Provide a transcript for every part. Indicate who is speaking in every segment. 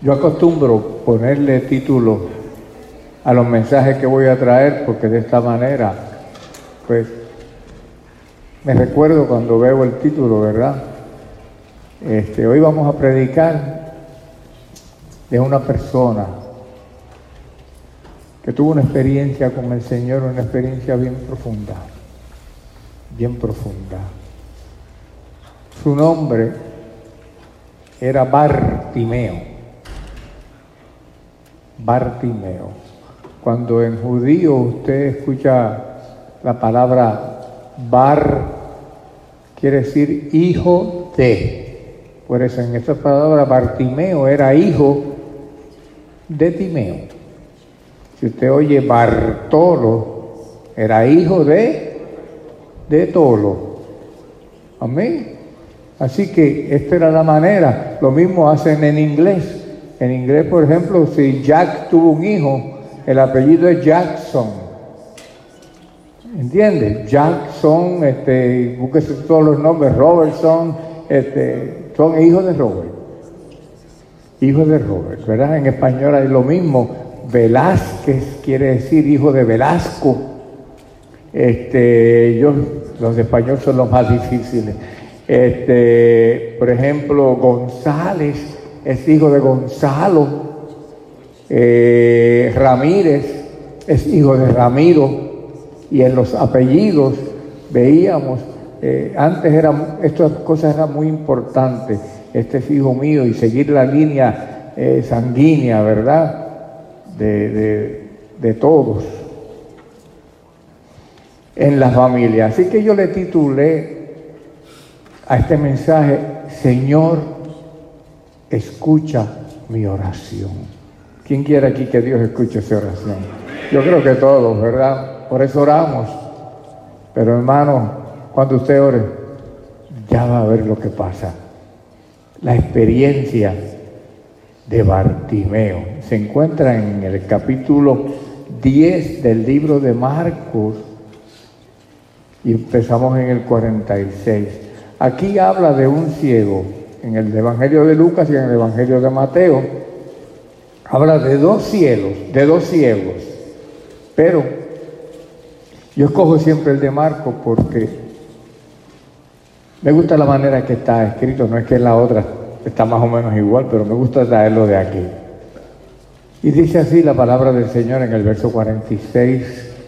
Speaker 1: Yo acostumbro ponerle título a los mensajes que voy a traer porque de esta manera, pues, me recuerdo cuando veo el título, ¿verdad? Hoy vamos a predicar de una persona que tuvo una experiencia con el Señor, una experiencia bien profunda, bien profunda. Su nombre era Bartimeo. Bartimeo. Cuando en judío usted escucha la palabra Bar, quiere decir hijo de. Por eso en esta palabra Bartimeo era hijo de Timeo. Si usted oye Bartolo, era hijo de Tolo. Amén. Así que esta era la manera. Lo mismo hacen en inglés. En inglés, por ejemplo, si Jack tuvo un hijo, el apellido es Jackson. ¿Entiendes? Jackson, búsquese todos los nombres, Robertson, son hijos de Robert. Hijos de Robert, ¿verdad? En español hay lo mismo. Velázquez quiere decir hijo de Velasco. Los españoles son los más difíciles. Por ejemplo, González es hijo de Gonzalo. Ramírez es hijo de Ramiro. Y en los apellidos veíamos, antes estas cosas eran muy importantes. Este es hijo mío, y seguir la línea sanguínea, ¿verdad? De todos en la familia. Así que yo le titulé a este mensaje: Señor, escucha mi oración. ¿Quién quiere aquí que Dios escuche esa oración? Yo creo que todos, ¿verdad? Por eso oramos. Pero hermano, cuando usted ore, ya va a ver lo que pasa. La experiencia de Bartimeo se encuentra en el capítulo 10 del libro de Marcos y empezamos en el 46. Aquí habla de un ciego. En el Evangelio de Lucas y en el Evangelio de Mateo habla de dos ciegos, pero yo escojo siempre el de Marcos porque me gusta la manera que está escrito. No es que en la otra está más o menos igual, pero me gusta traerlo de aquí. Y dice así la palabra del Señor en el verso 46.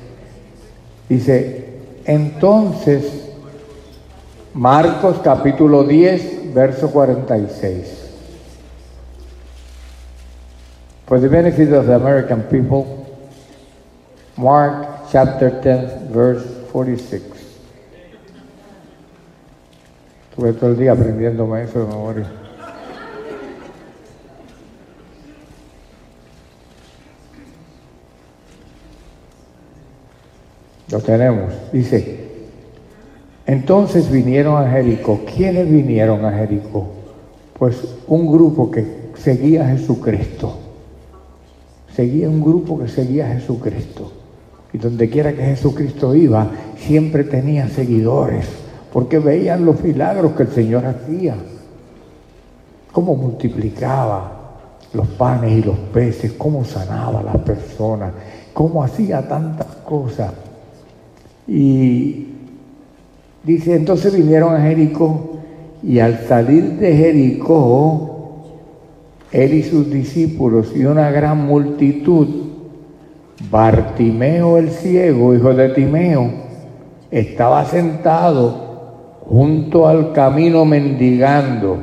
Speaker 1: Dice: entonces, Marcos capítulo 10, verso 46. For the benefit of the American people, Mark chapter 10, verse 46. Estuve todo el día aprendiéndome eso de memoria. Lo tenemos. Dice: entonces vinieron a Jericó. ¿Quiénes vinieron a Jericó? Pues un grupo que seguía a Jesucristo. Un grupo que seguía a Jesucristo. Y donde quiera que Jesucristo iba, siempre tenía seguidores, porque veían los milagros que el Señor hacía. Cómo multiplicaba los panes y los peces, cómo sanaba a las personas, cómo hacía tantas cosas. Y dice: entonces vinieron a Jericó, y al salir de Jericó, él y sus discípulos y una gran multitud, Bartimeo el ciego, hijo de Timeo, estaba sentado junto al camino mendigando.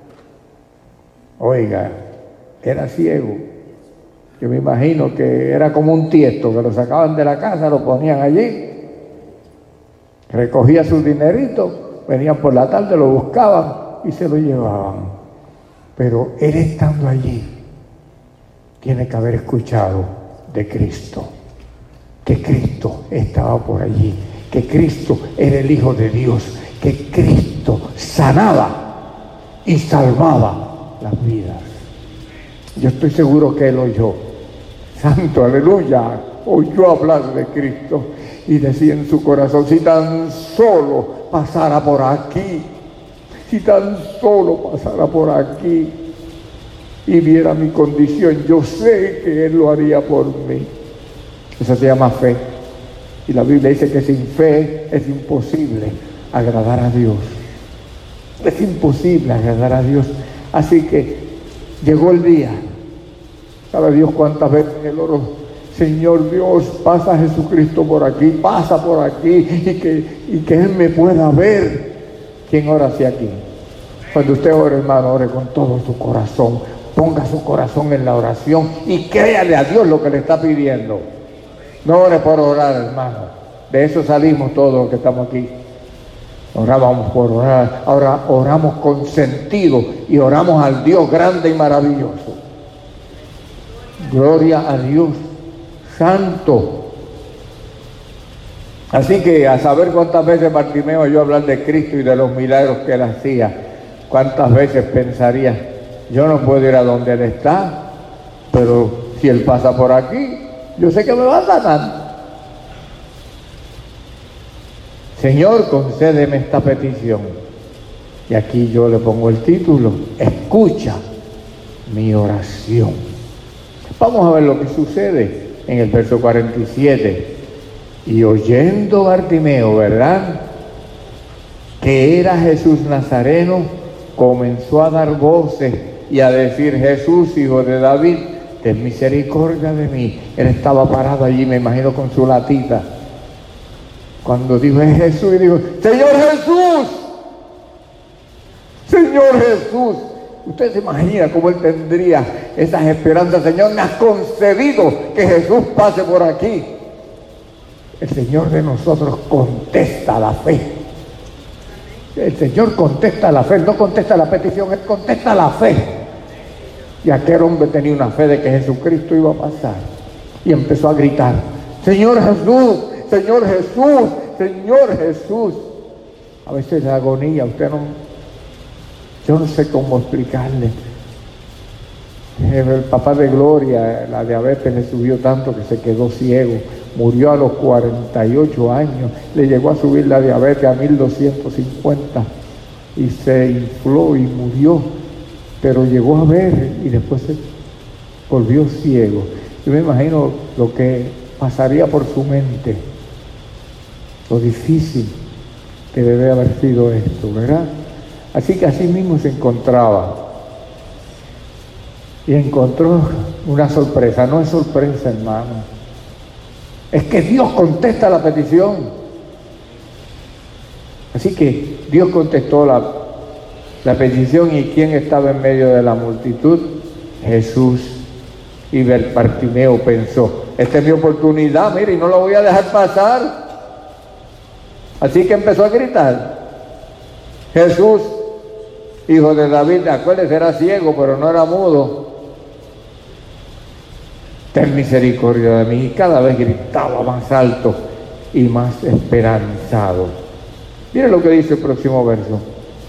Speaker 1: Oiga, era ciego. Yo me imagino que era como un tiesto, que lo sacaban de la casa, lo ponían allí, recogía su dinerito, venían por la tarde, lo buscaban y se lo llevaban. Pero él, estando allí, tiene que haber escuchado de Cristo, que Cristo estaba por allí, que Cristo era el Hijo de Dios, que Cristo sanaba y salvaba las vidas. Yo estoy seguro que él oyó, santo, aleluya, oyó hablar de Cristo y decía en su corazón: si tan solo pasara por aquí, si tan solo pasara por aquí. y viera mi condición, yo sé que Él lo haría por mí. Eso se llama fe. Y la Biblia dice que sin fe es imposible agradar a Dios. Es imposible agradar a Dios. Así que llegó el día. ¿Sabe Dios cuántas veces en el oro? Señor Dios, pasa a Jesucristo por aquí, pasa por aquí, y que Él me pueda ver. ¿Quién ora hacia aquí? Cuando usted ore, hermano, ore con todo su corazón. Ponga su corazón en la oración y créale a Dios lo que le está pidiendo. No ore por orar, hermano. De eso salimos todos los que estamos aquí. Orábamos por orar. Ahora oramos con sentido y oramos al Dios grande y maravilloso. Gloria a Dios santo. Así que a saber cuántas veces Bartimeo oyó hablar de Cristo y de los milagros que Él hacía, cuántas veces pensaría, yo no puedo ir a donde Él está, pero si Él pasa por aquí, yo sé que me va a sanar. Señor, concédeme esta petición. Y aquí yo le pongo el título, escucha mi oración. Vamos a ver lo que sucede en el verso 47. Y oyendo Bartimeo, ¿verdad?, que era Jesús Nazareno, comenzó a dar voces y a decir, Jesús, hijo de David, ten misericordia de mí. Él estaba parado allí, me imagino, con su latita. Cuando dijo es Jesús, y dijo, Señor Jesús, Señor Jesús. Usted se imagina cómo él tendría esas esperanzas. Señor, me has concedido que Jesús pase por aquí. El Señor de nosotros contesta la fe. El Señor contesta la fe, no contesta la petición, Él contesta la fe. Y aquel hombre tenía una fe de que Jesucristo iba a pasar. Y empezó a gritar, Señor Jesús, Señor Jesús, Señor Jesús. A veces la agonía, yo no sé cómo explicarle. El papá de Gloria, la diabetes le subió tanto que se quedó ciego. Murió a los 48 años. Le llegó a subir la diabetes a 1250 y se infló y murió. Pero llegó a ver y después se volvió ciego. Yo me imagino lo que pasaría por su mente, lo difícil que debe haber sido esto, ¿verdad? Así que así mismo se encontraba. Y encontró una sorpresa. No es sorpresa, hermano. Es que Dios contesta la petición. Así que Dios contestó la petición. ¿Y quién estaba en medio de la multitud? Jesús. Y Bartimeo pensó, esta es mi oportunidad, mire, y no la voy a dejar pasar. Así que empezó a gritar, Jesús, hijo de David, acuérdese, era ciego, pero no era mudo, ten misericordia de mí. Y cada vez gritaba más alto y más esperanzado. Mire lo que dice el próximo verso.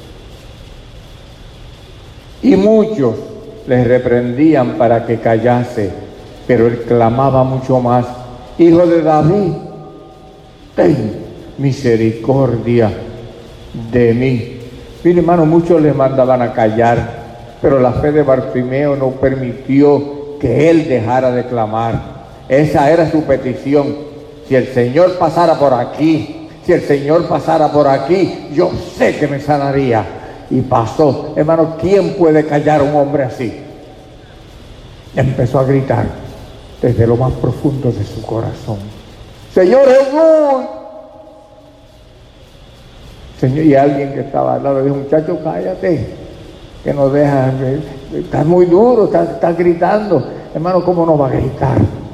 Speaker 1: Y muchos les reprendían para que callase, pero él clamaba mucho más, Hijo de David, ten misericordia de mí. Mire, hermano, muchos le mandaban a callar, pero la fe de Bartimeo no permitió que él dejara de clamar. Esa era su petición. Si el Señor pasara por aquí, si el Señor pasara por aquí, yo sé que me sanaría. Y pasó. Hermano, ¿quién puede callar a un hombre así? Empezó a gritar desde lo más profundo de su corazón, Señor Jesús. Señor, y alguien que estaba al lado le dijo, muchacho, cállate, que no dejas, estás muy duro, estás gritando. Hermano, ¿cómo no va a gritar?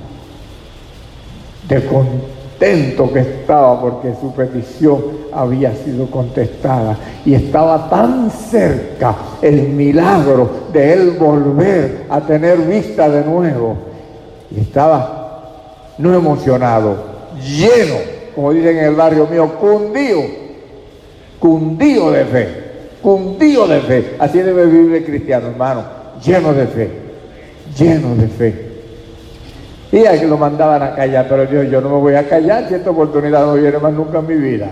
Speaker 1: De contento que estaba porque su petición había sido contestada y estaba tan cerca el milagro de él volver a tener vista de nuevo. Y estaba no emocionado, lleno, como dicen en el barrio mío, cundido de fe, cundido de fe. Así debe vivir el cristiano, hermano, lleno de fe, lleno de fe. Y a que lo mandaban a callar, pero yo no me voy a callar si esta oportunidad no viene más nunca en mi vida.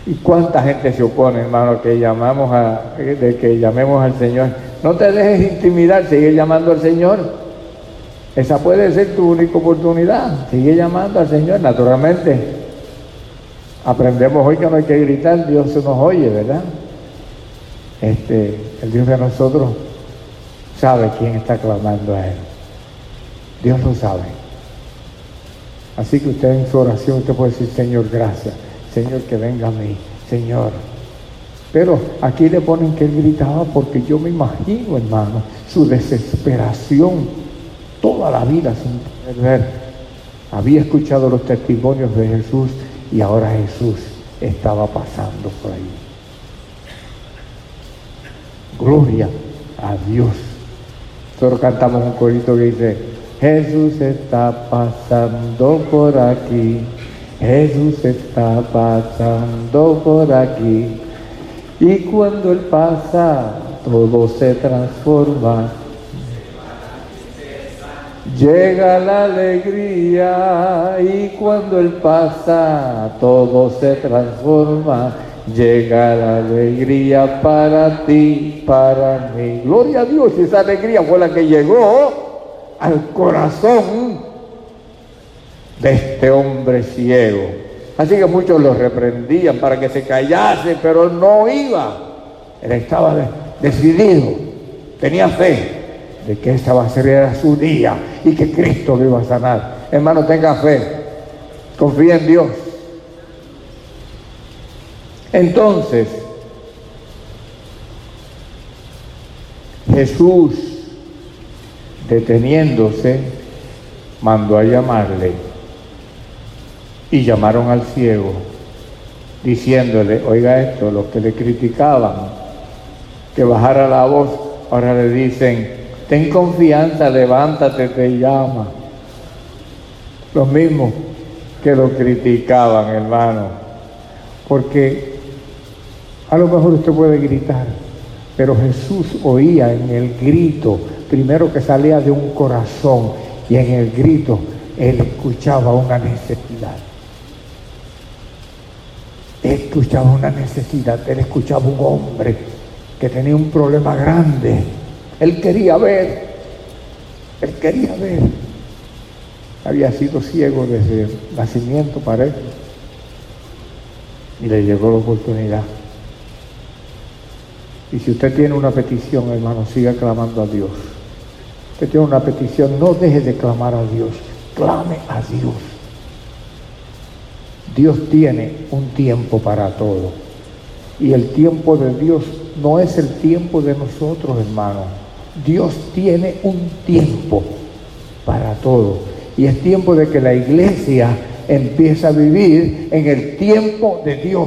Speaker 1: ¿Y cuánta gente se opone, hermano, de que llamemos al Señor? No te dejes intimidar, sigue llamando al Señor. Esa puede ser tu única oportunidad. Sigue llamando al Señor, naturalmente. Aprendemos hoy que no hay que gritar, Dios se nos oye, ¿verdad? El Dios de nosotros sabe quién está clamando a Él. Dios lo sabe. Así que usted en su oración, usted puede decir, Señor, gracias. Señor, que venga a mí, Señor. Pero aquí le ponen que él gritaba porque yo me imagino, hermano, su desesperación toda la vida sin poder ver. Había escuchado los testimonios de Jesús y ahora Jesús estaba pasando por ahí. Gloria a Dios. Nosotros cantamos un corito que dice, Jesús está pasando por aquí. Jesús está pasando por aquí, y cuando Él pasa, todo se transforma. Llega la alegría, y cuando Él pasa, todo se transforma. Llega la alegría para ti, para mí. Gloria a Dios, esa alegría fue la que llegó al corazón de este hombre ciego. Así que muchos lo reprendían para que se callase, pero él no iba. Él estaba decidido, tenía fe de que esta va a ser era su día y que Cristo lo iba a sanar. Hermano, tenga fe, confía en Dios. Entonces, Jesús, deteniéndose, mandó a llamarle. Y llamaron al ciego, diciéndole, oiga esto, los que le criticaban, que bajara la voz, ahora le dicen, ten confianza, levántate, te llama. Los mismos que lo criticaban, hermano. Porque a lo mejor usted puede gritar, pero Jesús oía en el grito, primero que salía de un corazón, y en el grito él escuchaba una necesidad. Él escuchaba una necesidad, él escuchaba un hombre que tenía un problema grande. Él quería ver. Había sido ciego desde el nacimiento, parece. Y le llegó la oportunidad. Y si usted tiene una petición, hermano, siga clamando a Dios. Usted tiene una petición, no deje de clamar a Dios. Clame a Dios. Dios tiene un tiempo para todo. Y el tiempo de Dios no es el tiempo de nosotros, hermano. Dios tiene un tiempo para todo. Y es tiempo de que la iglesia empiece a vivir en el tiempo de Dios.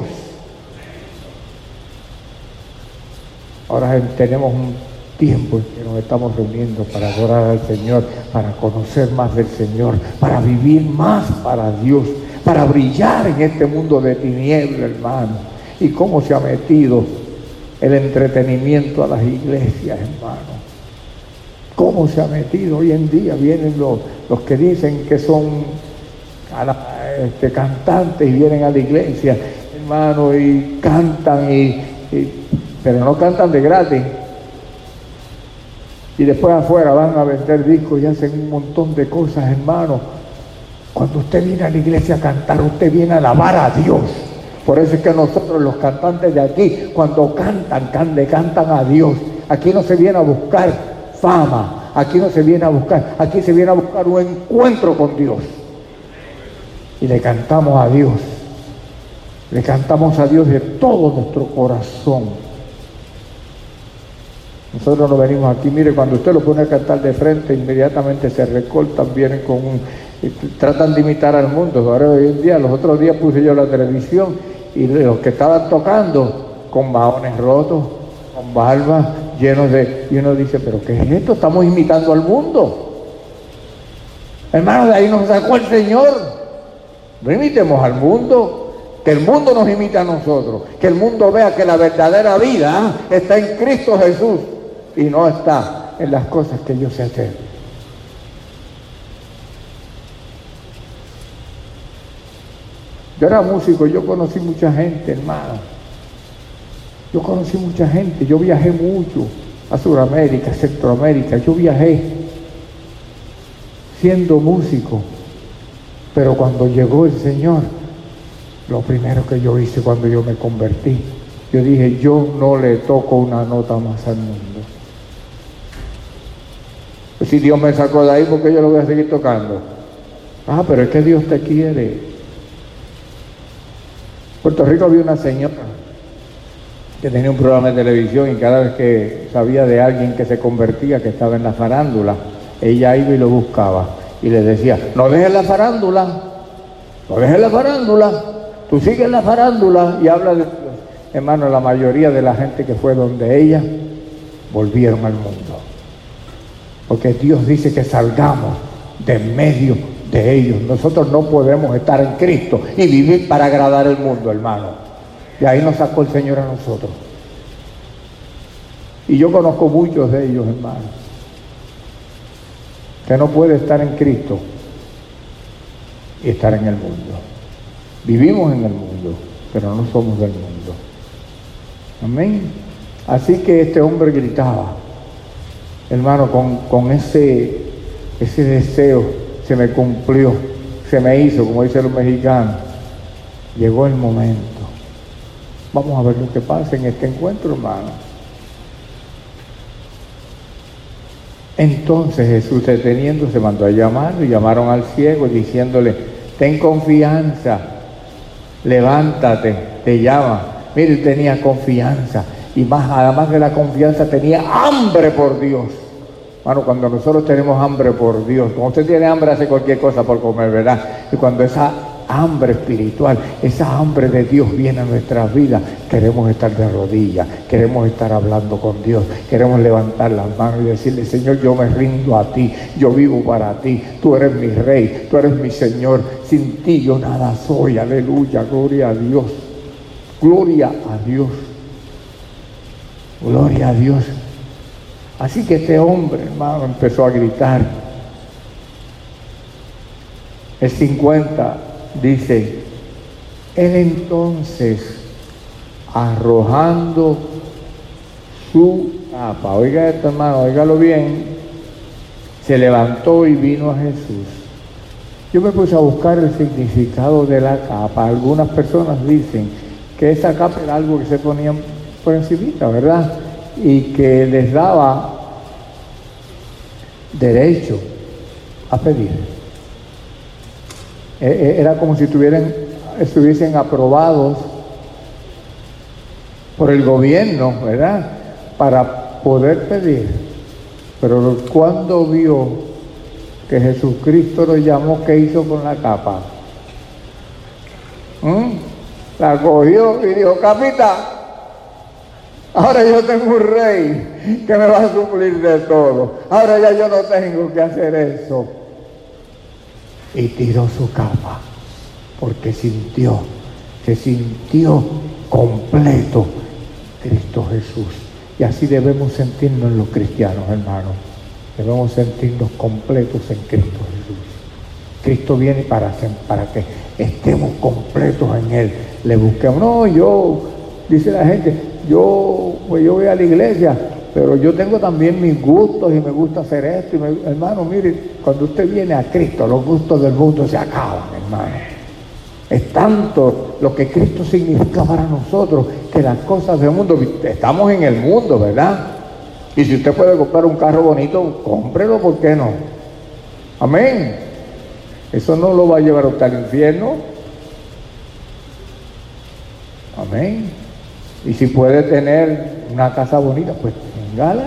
Speaker 1: Ahora tenemos un tiempo en que nos estamos reuniendo para adorar al Señor, para conocer más del Señor, para vivir más para Dios, para brillar en este mundo de tinieblas, hermano. Y cómo se ha metido el entretenimiento a las iglesias, hermano. Cómo se ha metido. Hoy en día vienen los que dicen que son cantantes y vienen a la iglesia, hermano, y cantan, pero no cantan de gratis. Y después afuera van a vender discos y hacen un montón de cosas, hermano. Cuando usted viene a la iglesia a cantar, usted viene a alabar a Dios. Por eso es que nosotros, los cantantes de aquí, cuando le cantan a Dios. Aquí no se viene a buscar fama, aquí no se viene a buscar, aquí se viene a buscar un encuentro con Dios. Y le cantamos a Dios. Le cantamos a Dios de todo nuestro corazón. Nosotros no venimos aquí, mire, cuando usted lo pone a cantar de frente, inmediatamente se recortan, vienen tratan de imitar al mundo. Ahora hoy en día, los otros días puse yo la televisión y los que estaban tocando con maones rotos, con barbas llenos y uno dice, pero ¿qué es esto? Estamos imitando al mundo. Hermanos, de ahí nos sacó el Señor. No imitemos al mundo, que el mundo nos imite a nosotros, que el mundo vea que la verdadera vida está en Cristo Jesús y no está en las cosas que yo sé hacer. Yo era músico, yo conocí mucha gente, hermano. Yo conocí mucha gente, yo viajé mucho a Sudamérica, a Centroamérica, yo viajé siendo músico. Pero cuando llegó el Señor, lo primero que yo hice cuando yo me convertí, yo dije, yo no le toco una nota más al mundo. Pues si Dios me sacó de ahí, ¿por qué yo lo voy a seguir tocando? Ah, pero es que Dios te quiere. En Puerto Rico había una señora que tenía un programa de televisión y cada vez que sabía de alguien que se convertía, que estaba en la farándula, ella iba y lo buscaba y le decía, no dejes la farándula, no dejes la farándula, tú sigues la farándula y habla de Dios. Hermano, la mayoría de la gente que fue donde ella volvieron al mundo, porque Dios dice que salgamos de en medio de ellos. Nosotros no podemos estar en Cristo y vivir para agradar al mundo, hermano. Y ahí nos sacó el Señor a nosotros. Y yo conozco muchos de ellos, hermano, que no puede estar en Cristo y estar en el mundo. Vivimos en el mundo, pero no somos del mundo. Amén. Así que este hombre gritaba, hermano, con ese deseo se me cumplió, se me hizo, como dicen los mexicanos. Llegó el momento. Vamos a ver lo que pasa en este encuentro, hermano. Entonces Jesús, deteniéndose, mandó a llamarlo, y llamaron al ciego diciéndole, ten confianza, levántate, te llama. Mire, él tenía confianza, y más, además de la confianza, tenía hambre por Dios. Bueno, cuando nosotros tenemos hambre por Dios, cuando usted tiene hambre hace cualquier cosa por comer, ¿verdad? Y cuando esa hambre espiritual, esa hambre de Dios viene a nuestras vidas, queremos estar de rodillas, queremos estar hablando con Dios, queremos levantar las manos y decirle, Señor, yo me rindo a ti, yo vivo para ti, tú eres mi Rey, tú eres mi Señor, sin ti yo nada soy, aleluya, gloria a Dios, gloria a Dios, gloria a Dios. Así que este hombre, hermano, empezó a gritar. El 50 dice, él entonces, arrojando su capa, oiga esto, hermano, óigalo bien, se levantó y vino a Jesús. Yo me puse a buscar el significado de la capa. Algunas personas dicen que esa capa era algo que se ponían por encimita, ¿verdad? Y que les daba derecho a pedir. Era como si estuviesen aprobados por el gobierno, ¿verdad? Para poder pedir. Pero cuando vio que Jesucristo lo llamó, ¿qué hizo con la capa? La cogió y dijo, capita, ahora yo tengo un rey que me va a suplir de todo. Ahora ya yo no tengo que hacer eso. Y tiró su capa, porque se sintió completo Cristo Jesús. Y así debemos sentirnos los cristianos, hermanos. Debemos sentirnos completos en Cristo Jesús. Cristo viene para que estemos completos en Él. Le busquemos. No, dice la gente, yo voy a la iglesia, pero yo tengo también mis gustos y me gusta hacer esto. Hermano, mire, cuando usted viene a Cristo, los gustos del mundo se acaban, hermano. Es tanto lo que Cristo significa para nosotros, que las cosas del mundo, estamos en el mundo, ¿verdad? Y si usted puede comprar un carro bonito, cómprelo, ¿por qué no? Amén. Eso no lo va a llevar a usted al infierno. Amén. Y si puede tener una casa bonita, pues téngala.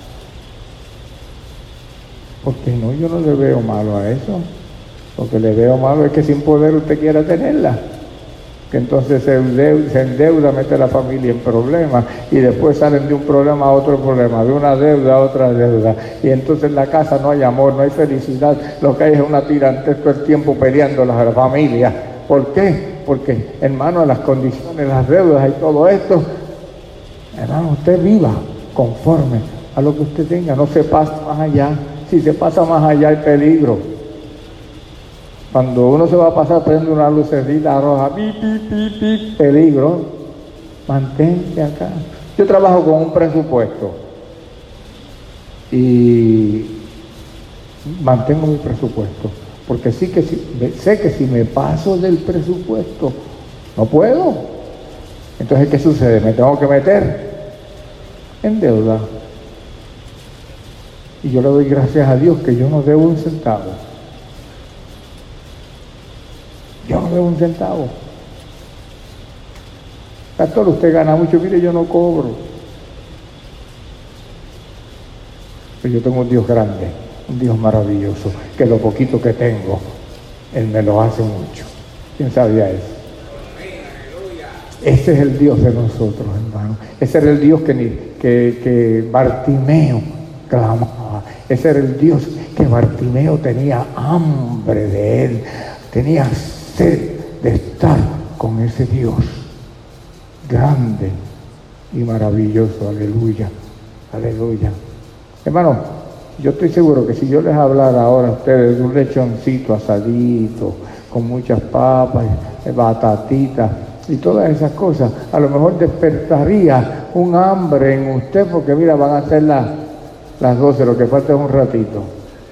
Speaker 1: Porque no, yo no le veo malo a eso. Lo que le veo malo es que sin poder usted quiera tenerla. Que entonces se endeuda, mete a la familia en problemas y después salen de un problema a otro problema, de una deuda a otra deuda. Y entonces en la casa no hay amor, no hay felicidad. Lo que hay es una tirantez todo el tiempo peleando la familia. ¿Por qué? Porque, hermano, las condiciones, las deudas y todo esto, hermano, usted viva conforme a lo que usted tenga, no se pase más allá. Si se pasa más allá hay peligro. Cuando uno se va a pasar, prende una lucecita roja, pi, pi, pi, pi, peligro. Mantente acá. Yo trabajo con un presupuesto y mantengo mi presupuesto, porque sé que si me paso del presupuesto, no puedo. Entonces, ¿qué sucede? Me tengo que meter en deuda. Y yo le doy gracias a Dios que yo no debo un centavo. Yo no debo un centavo. Pastor, usted gana mucho, mire, yo no cobro. Pero yo tengo un Dios grande, un Dios maravilloso, que lo poquito que tengo, Él me lo hace mucho. ¿Quién sabía eso? Ese es el Dios de nosotros, hermano. Ese era el Dios que Bartimeo clamaba. Ese era el Dios que Bartimeo tenía hambre de Él, tenía sed de estar con ese Dios grande y maravilloso. Aleluya, aleluya. Hermano, yo estoy seguro que si yo les hablara ahora a ustedes de un lechoncito asadito, con muchas papas, batatitas y todas esas cosas, a lo mejor despertaría un hambre en usted, porque mira, van a ser las 12, lo que falta es un ratito.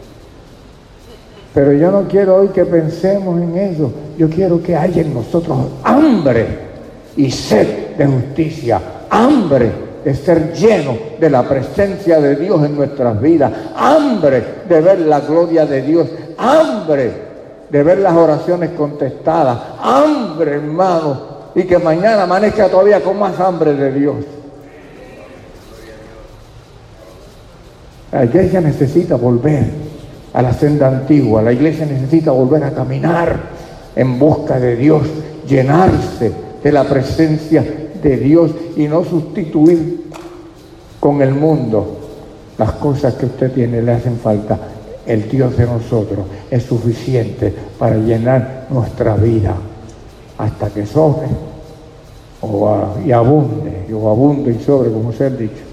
Speaker 1: Pero yo no quiero hoy que pensemos en eso. Yo quiero que haya en nosotros hambre y sed de justicia, hambre de ser lleno de la presencia de Dios en nuestras vidas, hambre de ver la gloria de Dios, hambre de ver las oraciones contestadas, hambre, hermano, y que mañana amanezca todavía con más hambre de Dios. La iglesia necesita volver a la senda antigua, la iglesia necesita volver a caminar en busca de Dios, llenarse de la presencia de Dios y no sustituir con el mundo las cosas que usted tiene, le hacen falta. El Dios de nosotros es suficiente para llenar nuestra vida hasta que sobre y abunde y sobre, como se ha dicho.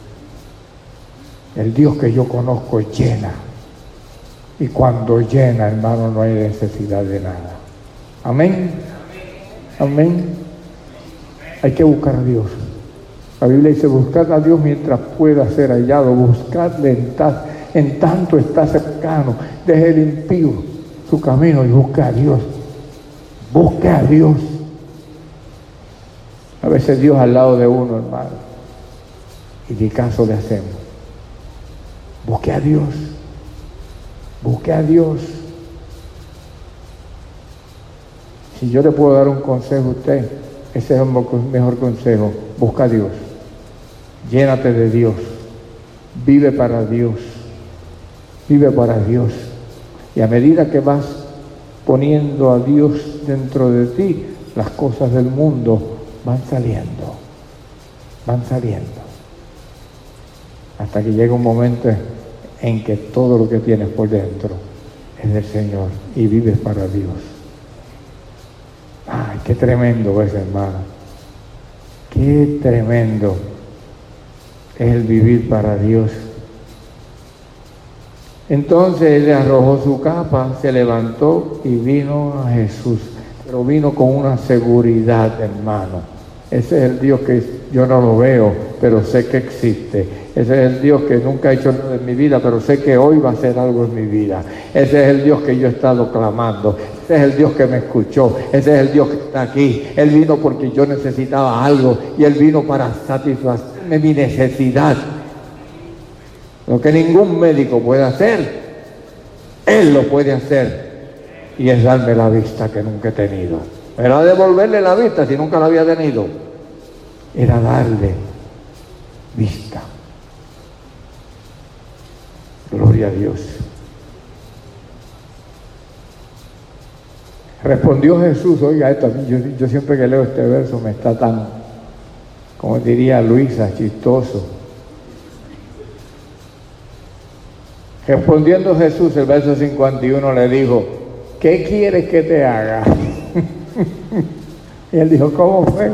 Speaker 1: El Dios que yo conozco llena, y cuando llena, hermano, no hay necesidad de nada. Amén. Amén. Hay que buscar a Dios. La Biblia dice: buscad a Dios mientras pueda ser hallado, buscadle en tanto está cercano. Deje el impío su camino y busque a Dios. Busque a Dios. A veces Dios al lado de uno, hermano, y ni caso le hacemos. Busque a Dios. Busque a Dios. Si yo le puedo dar un consejo a usted, ese es el mejor consejo. Busca a Dios. Llénate de Dios. Vive para Dios. Vive para Dios. Y a medida que vas poniendo a Dios dentro de ti, las cosas del mundo van saliendo. Van saliendo. Hasta que llega un momento en que todo lo que tienes por dentro es del Señor y vives para Dios. Ay, qué tremendo es, hermano. Qué tremendo es el vivir para Dios. Entonces él le arrojó su capa, se levantó y vino a Jesús. Pero vino con una seguridad, hermano. Ese es el Dios que yo no lo veo, pero sé que existe. Ese es el Dios que nunca ha hecho nada en mi vida, pero sé que hoy va a hacer algo en mi vida. Ese es el Dios que yo he estado clamando. Ese es el Dios que me escuchó. Ese es el Dios que está aquí. Él vino porque yo necesitaba algo y Él vino para satisfacerme mi necesidad. Lo que ningún médico puede hacer, Él lo puede hacer. Y es darme la vista que nunca he tenido. Era devolverle la vista si nunca la había tenido. Era darle vista. Gloria a Dios. Respondió Jesús, oiga esto, yo siempre que leo este verso me está tan, como diría Luisa, chistoso. Respondiendo Jesús, el verso 51 le dijo: ¿qué quieres que te haga? Y él dijo: ¿cómo fue?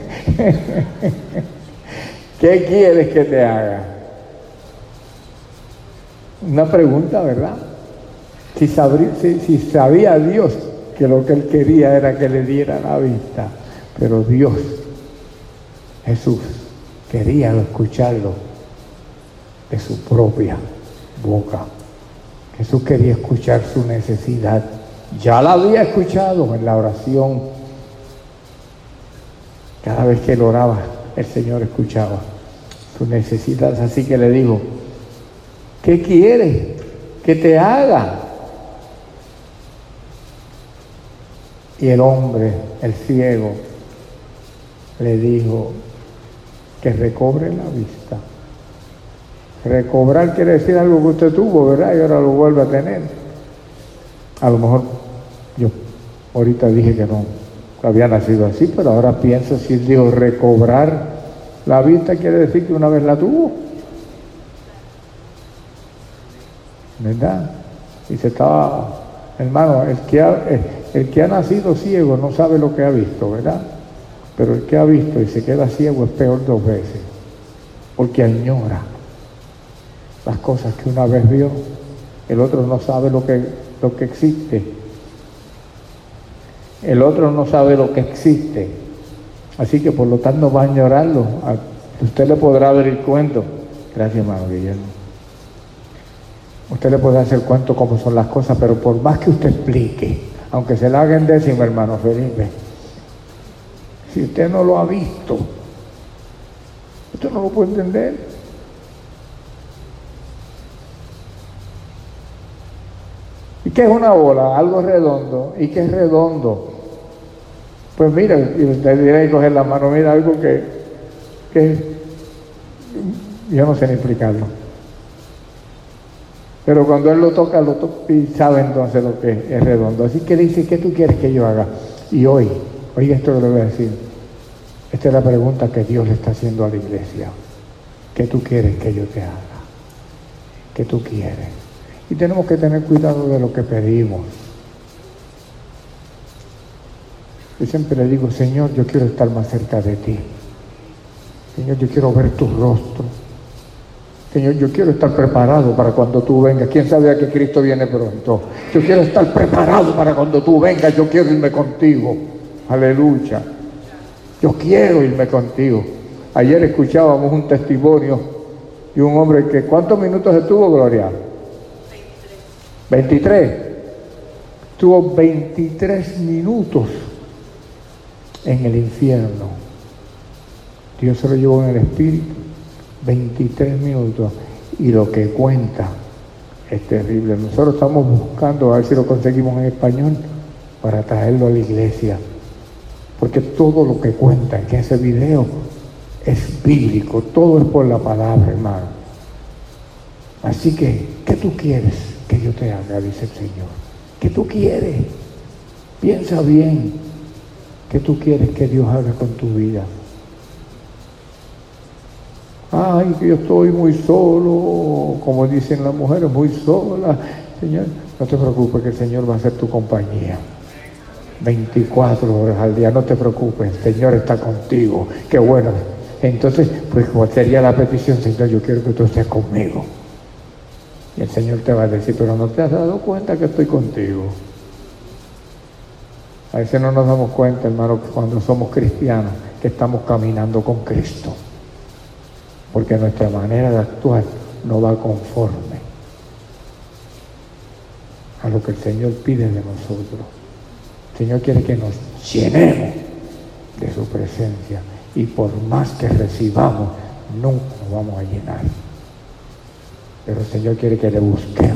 Speaker 1: ¿Qué quieres que te haga? Una pregunta, ¿verdad? Si sabía Dios que lo que él quería era que le diera la vista, pero Dios, Jesús, quería escucharlo de su propia boca. Jesús quería escuchar su necesidad. Ya la había escuchado en la oración. Cada vez que él oraba, el Señor escuchaba su necesidad. Así que le dijo, ¿qué quieres que te haga? Y el hombre, el ciego, le dijo que recobre la vista. Recobrar quiere decir algo que usted tuvo, ¿verdad? Y ahora lo vuelve a tener. A lo mejor yo ahorita dije que no había nacido así, pero ahora pienso, si él dijo recobrar la vista, quiere decir que una vez la tuvo, ¿verdad? Y se estaba, hermano, el que ha nacido ciego no sabe lo que ha visto, ¿verdad? Pero el que ha visto y se queda ciego es peor 2 veces, porque añora las cosas que una vez vio. El otro no sabe lo que existe. El otro no sabe lo que existe. Así que por lo tanto va a añorarlo. Usted le podrá ver el cuento. Gracias, hermano Guillermo. Usted le puede hacer cuento cómo son las cosas, pero por más que usted explique, aunque se la haga en décimo, hermano Felipe, si usted no lo ha visto, usted no lo puede entender. ¿Y qué es una bola? Algo redondo. ¿Y qué es redondo? Pues mira, y usted dirá y coger la mano, mira algo que yo no sé ni explicarlo. Pero cuando él lo toca y sabe entonces lo que es redondo. Así que le dice, ¿qué tú quieres que yo haga? Y hoy, oiga esto que le voy a decir. Esta es la pregunta que Dios le está haciendo a la iglesia. ¿Qué tú quieres que yo te haga? ¿Qué tú quieres? Y tenemos que tener cuidado de lo que pedimos. Yo siempre le digo, Señor, yo quiero estar más cerca de ti. Señor, yo quiero ver tu rostro. Señor, yo quiero estar preparado para cuando tú vengas. ¿Quién sabe que Cristo viene pronto? Yo quiero estar preparado para cuando tú vengas. Yo quiero irme contigo. Aleluya. Yo quiero irme contigo. Ayer escuchábamos un testimonio de un hombre que, ¿cuántos minutos estuvo, Gloria? 23. Estuvo 23 minutos en el infierno. Dios se lo llevó en el espíritu. 23 minutos. Y lo que cuenta es terrible. Nosotros estamos buscando a ver si lo conseguimos en español para traerlo a la iglesia. Porque todo lo que cuenta en ese video es bíblico. Todo es por la palabra, hermano. Así que, ¿qué tú quieres que yo te haga? Dice el Señor. ¿Qué tú quieres? Piensa bien. ¿Qué tú quieres que Dios haga con tu vida? Ay, que yo estoy muy solo, como dicen las mujeres, muy sola. Señor, no te preocupes, que el Señor va a ser tu compañía. 24 horas al día, no te preocupes, el Señor está contigo. Qué bueno. Entonces, pues, ¿cuál sería la petición? Señor, yo quiero que tú estés conmigo. Y el Señor te va a decir, pero no te has dado cuenta que estoy contigo. A veces no nos damos cuenta, hermano, que cuando somos cristianos, que estamos caminando con Cristo. Porque nuestra manera de actuar no va conforme a lo que el Señor pide de nosotros. El Señor quiere que nos llenemos de su presencia, y por más que recibamos, nunca nos vamos a llenar. Pero el Señor quiere que le busquemos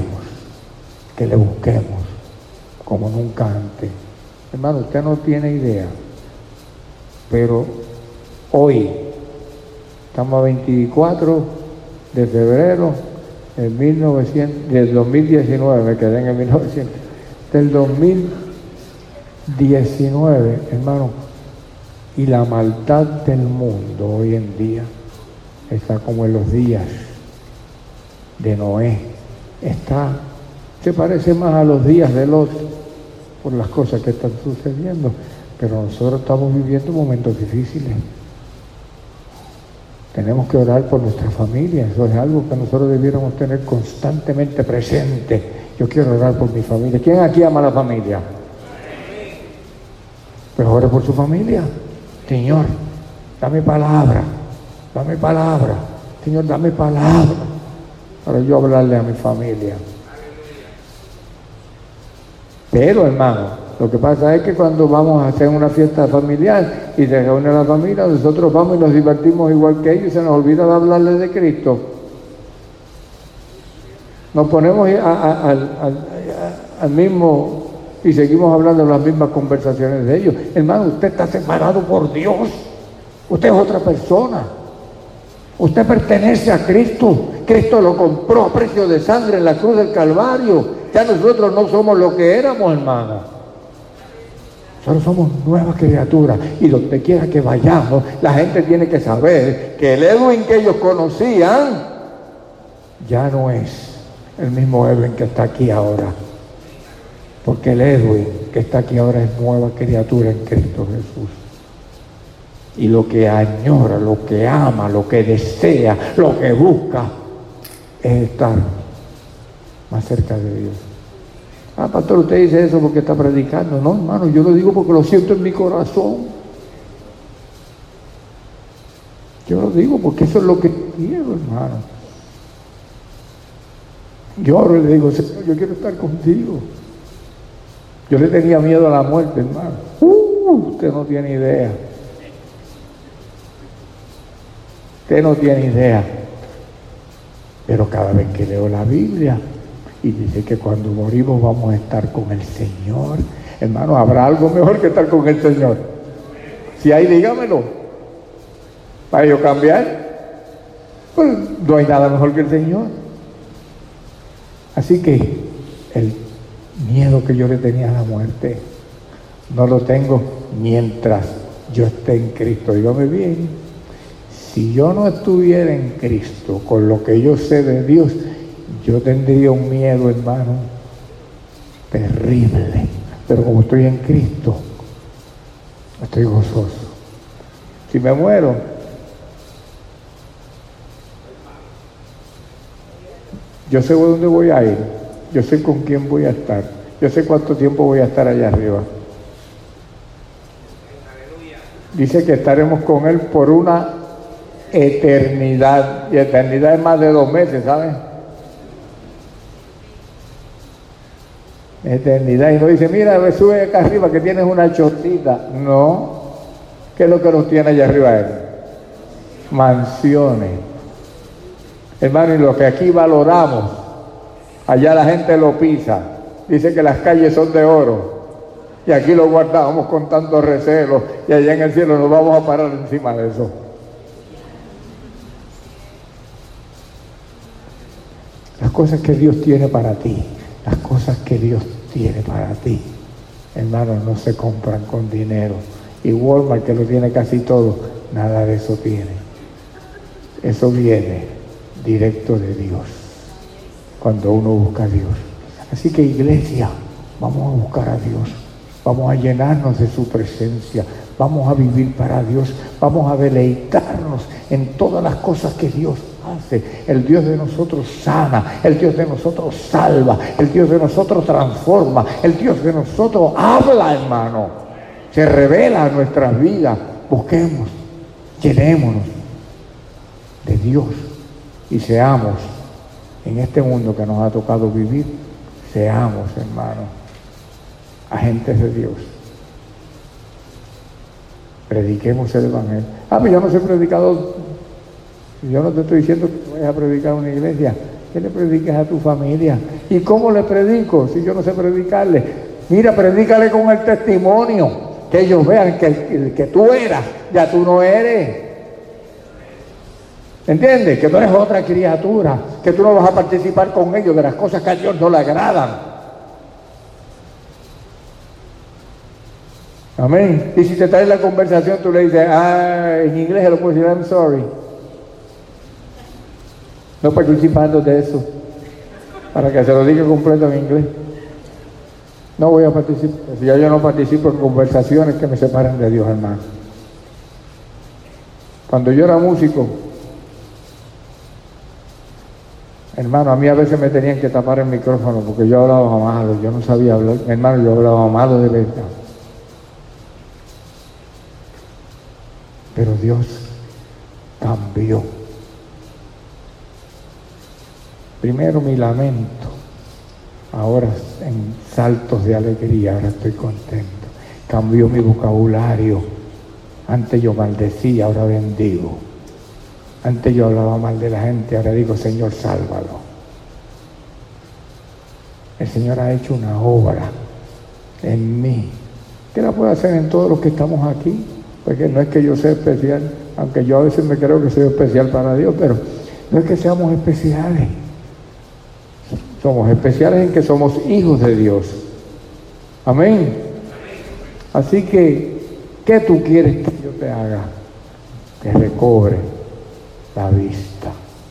Speaker 1: como nunca antes. Hermano, usted no tiene idea, pero hoy estamos a 24 de febrero del 2019, me quedé en el 1900, del 2019, hermano, y la maldad del mundo hoy en día está como en los días de Noé. Se parece más a los días de Lot por las cosas que están sucediendo, pero nosotros estamos viviendo momentos difíciles. Tenemos que orar por nuestra familia. Eso es algo que nosotros debiéramos tener constantemente presente. Yo quiero orar por mi familia. ¿Quién aquí ama a la familia? Pues ore por su familia. Señor, dame palabra. Dame palabra. Señor, dame palabra para yo hablarle a mi familia. Pero, hermano, lo que pasa es que cuando vamos a hacer una fiesta familiar y se reúne la familia, nosotros vamos y nos divertimos igual que ellos y se nos olvida de hablarles de Cristo. Nos ponemos al mismo y seguimos hablando las mismas conversaciones de ellos. Hermano, usted está separado por Dios. Usted es otra persona. Usted pertenece a Cristo. Cristo lo compró a precio de sangre en la cruz del Calvario. Ya nosotros no somos lo que éramos, hermano. Nosotros somos nuevas criaturas. Y donde quiera que vayamos, la gente tiene que saber que el Edwin que ellos conocían ya no es el mismo Edwin que está aquí ahora. Porque el Edwin que está aquí ahora es nueva criatura en Cristo Jesús. Y lo que añora, lo que ama, lo que desea, lo que busca es estar más cerca de Dios. Ah, pastor, usted dice eso porque está predicando. No, hermano, yo lo digo porque lo siento en mi corazón. Yo lo digo porque eso es lo que quiero, hermano. Yo ahora le digo, Señor, yo quiero estar contigo. Yo le tenía miedo a la muerte, hermano. Usted no tiene idea. Usted no tiene idea. Pero cada vez que leo la Biblia y dice que cuando morimos vamos a estar con el Señor, hermano, ¿habrá algo mejor que estar con el Señor? Si hay, dígamelo. Para yo cambiar, pues no hay nada mejor que el Señor. Así que el miedo que yo le tenía a la muerte no lo tengo mientras yo esté en Cristo. Dígame bien, si yo no estuviera en Cristo con lo que yo sé de Dios, yo tendría un miedo, hermano, terrible. Pero como estoy en Cristo, estoy gozoso. Si me muero, yo sé dónde voy a ir, yo sé con quién voy a estar, yo sé cuánto tiempo voy a estar allá arriba. Dice que estaremos con Él por una eternidad, y eternidad es más de 2 meses, ¿saben? Eternidad, y no dice, mira, sube acá arriba que tienes una chorcita. No, ¿qué es lo que nos tiene allá arriba Él? Mansiones. Hermano, y lo que aquí valoramos, allá la gente lo pisa. Dice que las calles son de oro. Y aquí lo guardamos con tanto recelo. Y allá en el cielo nos vamos a parar encima de eso. Las cosas que Dios tiene para ti, las cosas que Dios tiene para ti, hermano, no se compran con dinero. Y Walmart, que lo tiene casi todo, nada de eso tiene. Eso viene directo de Dios, cuando uno busca a Dios. Así que, iglesia, vamos a buscar a Dios, vamos a llenarnos de su presencia, vamos a vivir para Dios, vamos a deleitarnos en todas las cosas que Dios hace. El Dios de nosotros sana, el Dios de nosotros salva, el Dios de nosotros transforma, el Dios de nosotros habla, hermano, se revela en nuestras vidas. Busquemos, llenémonos de Dios y seamos, en este mundo que nos ha tocado vivir, seamos, hermano, agentes de Dios. Prediquemos el Evangelio. Pero yo no soy predicador. Yo no te estoy diciendo que vayas a predicar a una iglesia, que le prediques a tu familia. ¿Y cómo le predico si yo no sé predicarle? Mira, predícale con el testimonio, que ellos vean que el que tú eras, ya tú no eres. ¿Entiendes? Que tú eres otra criatura, que tú no vas a participar con ellos de las cosas que a Dios no le agradan. Amén. Y si te traes la conversación, tú le dices, en inglés se lo puedes decir, I'm sorry. No participando de eso, para que se lo diga completo en inglés. No voy a participar. Si yo no participo en conversaciones que me separen de Dios, hermano. Cuando yo era músico, Hermano, a mí a veces me tenían que tapar el micrófono porque yo hablaba malo, yo no sabía hablar. Hermano, yo hablaba malo de verdad. Pero Dios cambió. Primero mi lamento, ahora en saltos de alegría, ahora estoy contento. Cambió mi vocabulario. Antes yo maldecía, ahora bendigo. Antes yo hablaba mal de la gente, ahora digo, Señor, sálvalo. El Señor ha hecho una obra en mí, que la puede hacer en todos los que estamos aquí, porque no es que yo sea especial, aunque yo a veces me creo que soy especial para Dios, pero no es que seamos especiales. Somos especiales en que somos hijos de Dios. Amén. Así que, ¿qué tú quieres que yo te haga? Que recobre la vista.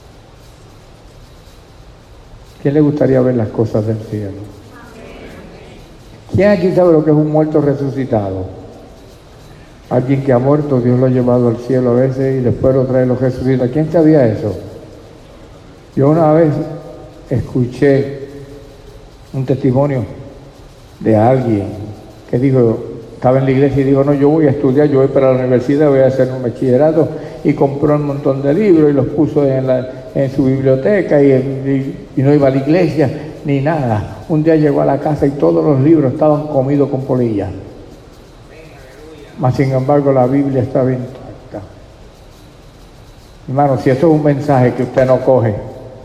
Speaker 1: ¿Quién le gustaría ver las cosas del cielo? ¿Quién aquí sabe lo que es un muerto resucitado? Alguien que ha muerto, Dios lo ha llevado al cielo a veces y después lo trae y lo resucita. ¿Quién sabía eso? Yo una vez escuché un testimonio de alguien que dijo, estaba en la iglesia y dijo, no, yo voy a estudiar, yo voy para la universidad, voy a hacer un bachillerato, y compró un montón de libros y los puso en su biblioteca y no iba a la iglesia ni nada. Un día llegó a la casa y todos los libros estaban comidos con polillas. Mas sin embargo la Biblia estaba intacta. Hermano, si eso es un mensaje que usted no coge.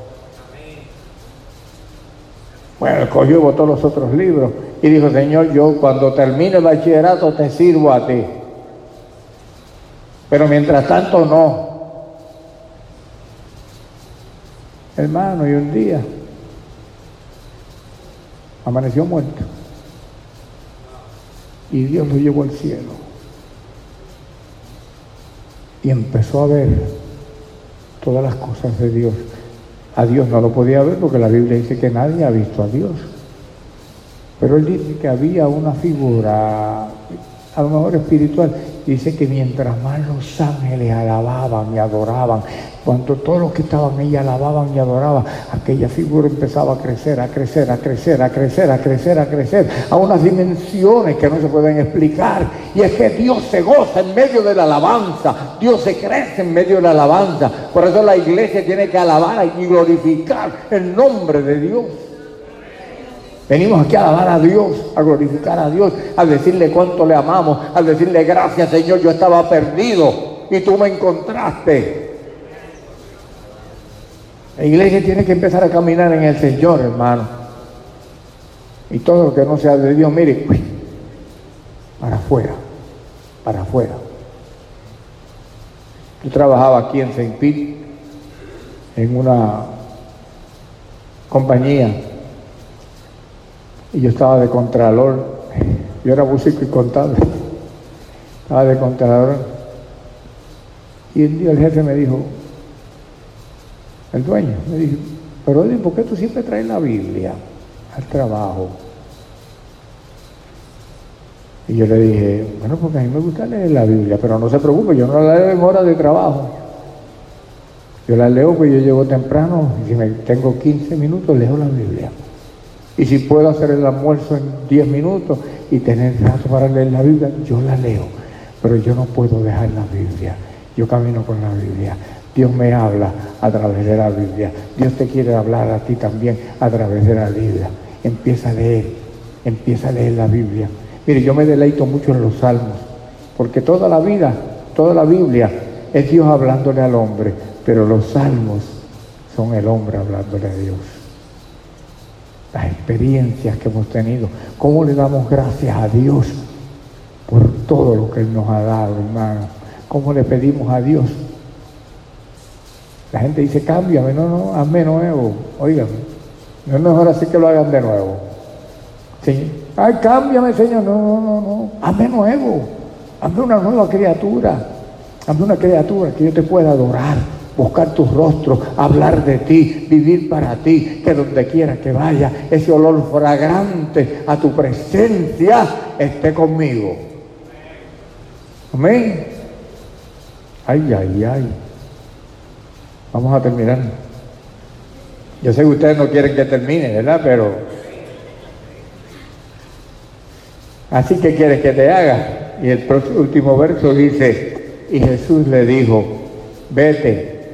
Speaker 1: Bueno, cogió y botó los otros libros y dijo, Señor, yo cuando termine el bachillerato te sirvo a ti. Pero mientras tanto no. Hermano, y un día amaneció muerto. Y Dios lo llevó al cielo. Y empezó a ver todas las cosas de Dios. A Dios no lo podía ver porque la Biblia dice que nadie ha visto a Dios. Pero él dice que había una figura, a lo mejor espiritual, dice que mientras más los ángeles alababan y adoraban, cuando todos los que estaban ahí alababan y adoraban, aquella figura empezaba a crecer, a crecer, a crecer, a crecer, a crecer, a crecer, a unas dimensiones que no se pueden explicar. Y es que Dios se goza en medio de la alabanza, Dios se crece en medio de la alabanza. Por eso la iglesia tiene que alabar y glorificar el nombre de Dios. Venimos aquí a alabar a Dios, a glorificar a Dios, a decirle cuánto le amamos, a decirle gracias, Señor, yo estaba perdido y tú me encontraste. La iglesia tiene que empezar a caminar en el Señor, hermano. Y todo lo que no sea de Dios, mire, para afuera, para afuera. Yo trabajaba aquí en Saint Pete, en una compañía, y yo estaba de contralor. Yo era músico y contable, estaba de contralor. Y un día el jefe me dijo, el dueño me dijo, pero oye, ¿por qué tú siempre traes la Biblia al trabajo? Y yo le dije, bueno, porque a mí me gusta leer la Biblia, pero no se preocupe, yo no la leo en horas de trabajo. Yo la leo porque yo llego temprano, y si tengo 15 minutos, leo la Biblia. Y si puedo hacer el almuerzo en 10 minutos y tener rato para leer la Biblia, yo la leo. Pero yo no puedo dejar la Biblia. Yo camino con la Biblia. Dios me habla a través de la Biblia. Dios te quiere hablar a ti también a través de la Biblia. Empieza a leer la Biblia. Mire, yo me deleito mucho en los salmos, porque toda la vida, toda la Biblia es Dios hablándole al hombre, pero los salmos son el hombre hablándole a Dios. Las experiencias que hemos tenido, cómo le damos gracias a Dios por todo lo que Él nos ha dado, hermano. Cómo le pedimos a Dios. La gente dice, cámbiame, no, hazme nuevo. Óigame, no es mejor así que lo hagan de nuevo. ¿Sí? Ay, cámbiame, Señor, no, hazme nuevo, hazme una nueva criatura, hazme una criatura que yo te pueda adorar, buscar tu rostro, hablar de ti, vivir para ti, que donde quiera que vaya, ese olor fragante a tu presencia esté conmigo. Amén. Ay. Vamos a terminar. Yo sé que ustedes no quieren que termine, ¿verdad? Pero así que quieres que te haga. Y el último verso dice, y Jesús le dijo, vete,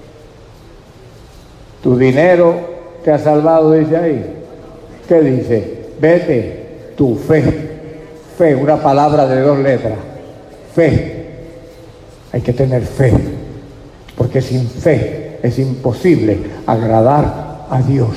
Speaker 1: tu dinero te ha salvado, dice ahí. ¿Qué dice? Vete, tu fe. Fe, una palabra de 2 letras. Fe. Hay que tener fe, porque sin fe es imposible agradar a Dios.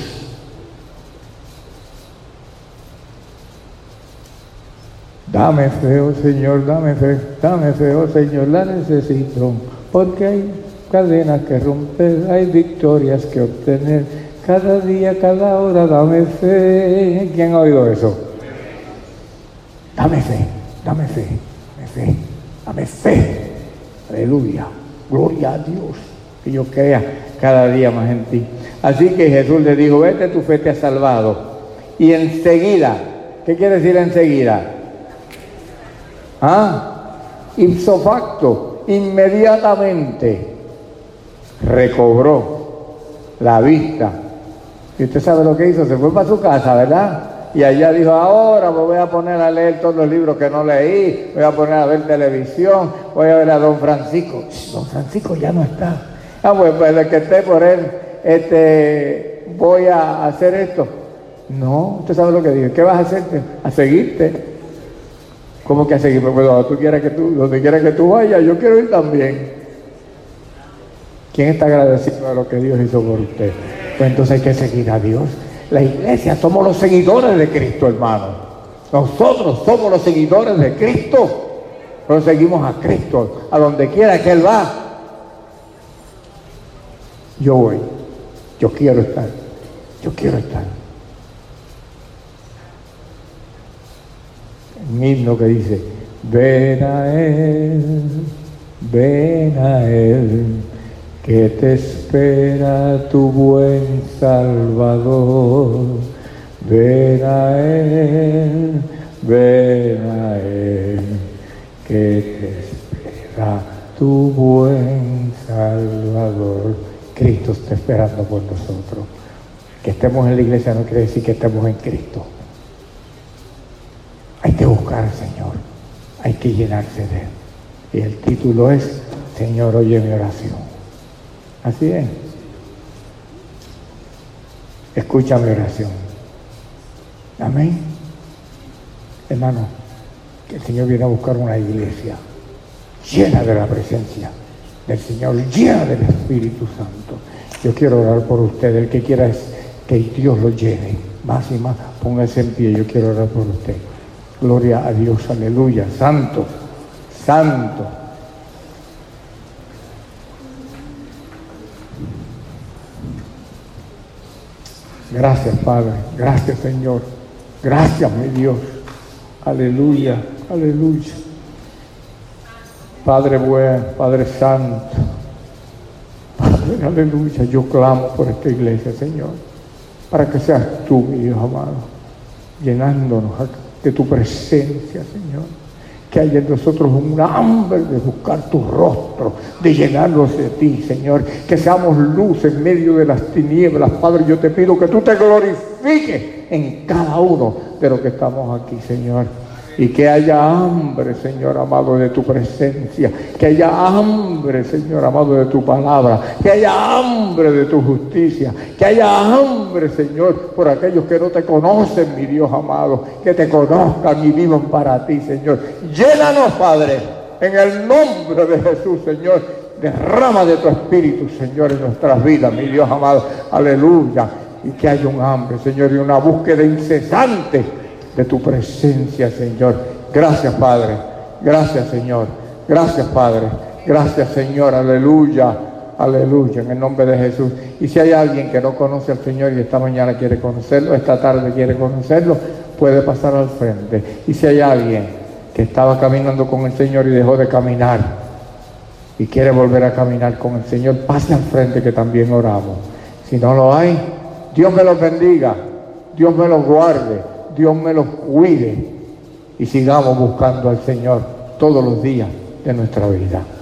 Speaker 1: Dame fe, oh Señor, dame fe, oh Señor, la necesito, porque hay cadenas que romper, hay victorias que obtener, cada día, cada hora, dame fe. ¿Quién ha oído eso? Dame fe, dame fe, dame fe, dame fe. Aleluya, gloria a Dios, que yo crea cada día más en ti. Así que Jesús le dijo, vete, tu fe te ha salvado. Y enseguida, ¿qué quiere decir enseguida? Ipso facto, inmediatamente recobró la vista. Y usted sabe lo que hizo, se fue para su casa, ¿verdad? Y allá dijo, ahora me voy a poner a leer todos los libros que no leí, voy a poner a ver televisión, voy a ver a don Francisco. Don Francisco ya no está. Pues el que esté por él, voy a hacer esto. No, usted sabe lo que dijo. ¿Qué vas a hacer? A seguirte. ¿Cómo que a seguirme? Pues donde quiera que tú vayas, yo quiero ir también. ¿Quién está agradecido de lo que Dios hizo por usted? Pues entonces hay que seguir a Dios. La iglesia somos los seguidores de Cristo, hermano. Nosotros somos los seguidores de Cristo. Pero seguimos a Cristo. A donde quiera que Él va, yo voy. Yo quiero estar. Yo quiero estar. Un himno que dice, ven a Él, que te espera tu buen Salvador. Ven a Él, que te espera tu buen Salvador. Cristo está esperando por nosotros. Que estemos en la iglesia no quiere decir que estemos en Cristo. Hay que buscar al Señor, hay que llenarse de Él. Y el título es, Señor, oye mi oración. Así es. Escucha mi oración. Amén. Hermano, que el Señor viene a buscar una iglesia llena de la presencia del Señor, llena del Espíritu Santo. Yo quiero orar por usted. El que quiera es que Dios lo llene más y más. Póngase en pie, yo quiero orar por usted. Gloria a Dios, aleluya. Santo, santo. Gracias, Padre. Gracias, Señor. Gracias, mi Dios. Aleluya, aleluya. Padre bueno, Padre santo. Padre, aleluya. Yo clamo por esta iglesia, Señor, para que seas tú, mi Dios amado, llenándonos de tu presencia, Señor. Que haya en nosotros un hambre de buscar tu rostro, de llenarnos de ti, Señor. Que seamos luz en medio de las tinieblas. Padre, yo te pido que tú te glorifiques en cada uno de los que estamos aquí, Señor. Y que haya hambre, Señor amado, de tu presencia. Que haya hambre, Señor amado, de tu palabra. Que haya hambre de tu justicia. Que haya hambre, Señor, por aquellos que no te conocen, mi Dios amado. Que te conozcan y vivan para ti, Señor. Llénanos, Padre, en el nombre de Jesús, Señor. Derrama de tu Espíritu, Señor, en nuestras vidas, mi Dios amado. Aleluya. Y que haya un hambre, Señor, y una búsqueda incesante de tu presencia, Señor. Gracias, Padre. Gracias, Señor. Gracias, Padre. Gracias, Señor. Aleluya. Aleluya. En el nombre de Jesús. Y si hay alguien que no conoce al Señor y esta mañana quiere conocerlo, esta tarde quiere conocerlo, puede pasar al frente. Y si hay alguien que estaba caminando con el Señor y dejó de caminar y quiere volver a caminar con el Señor, pase al frente que también oramos. Si no lo hay, Dios me los bendiga. Dios me los guarde. Dios me los cuide y sigamos buscando al Señor todos los días de nuestra vida.